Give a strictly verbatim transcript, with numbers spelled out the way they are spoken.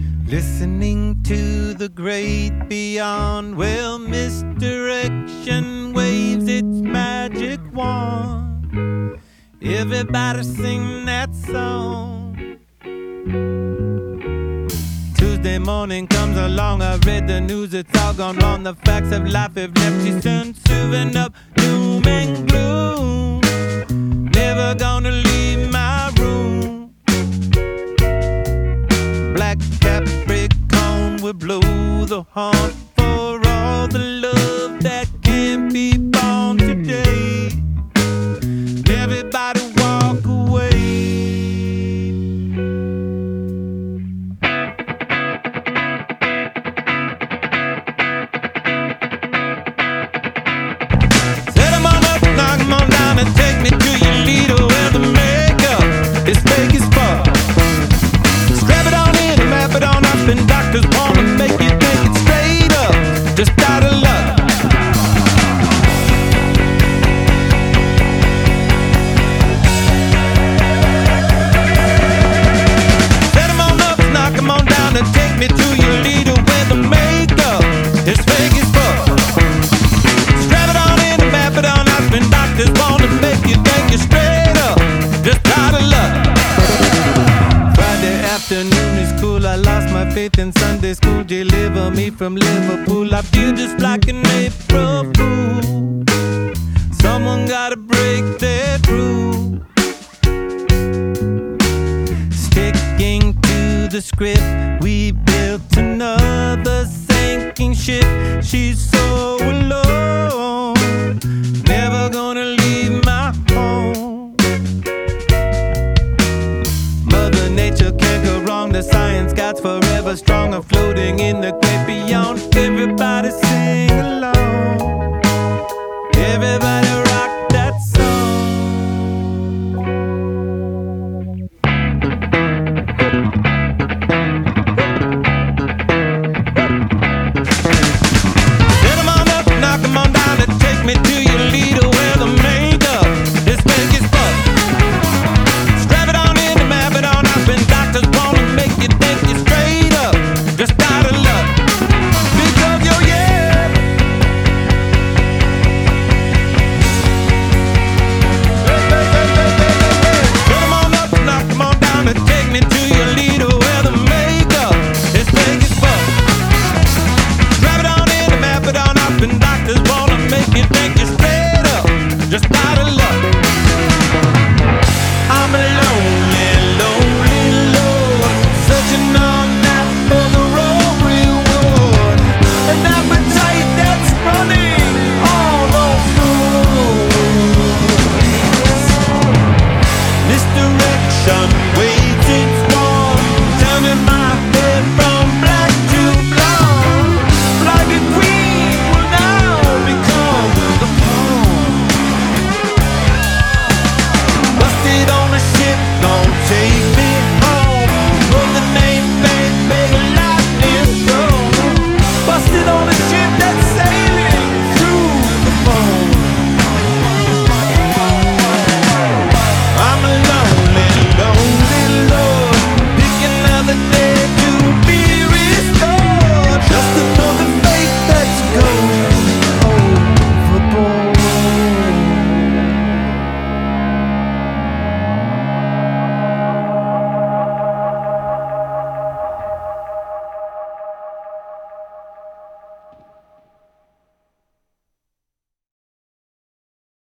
listening to the great beyond. Well, misdirection waves its magic wand. Everybody sing that song. Tuesday morning comes along, I read the news, it's all gone wrong. The facts of life have left you soon, serving up doom and gloom. Never gonna leave my room. Black Capricorn will blow the horn for all the love that can't be born today. Everybody walk away. Set 'em on up, knock 'em on down, and take me to your leader where the makeup is fake as fuck. Strap it on in and wrap it on up, and doctors wanna make you think it's straight up, just out of luck. Set 'em on up, knock 'em on down, and take me to your leader where the makeup is fake as fuck. Strap it on in and wrap it on up, and doctors wanna make you think you're straight up, just out of luck. Friday afternoon is cool, I lost my faith in Sunday school. Deliver me from Liverpool, I feel just like an April fool. Someone gotta break that rule. Sticking to the script, we built another sinking ship. She's so alone, never gonna leave my home. Mother Nature can't go wrong, the science God's forever stronger, floating in the great beyond. Everybody sing along, everybody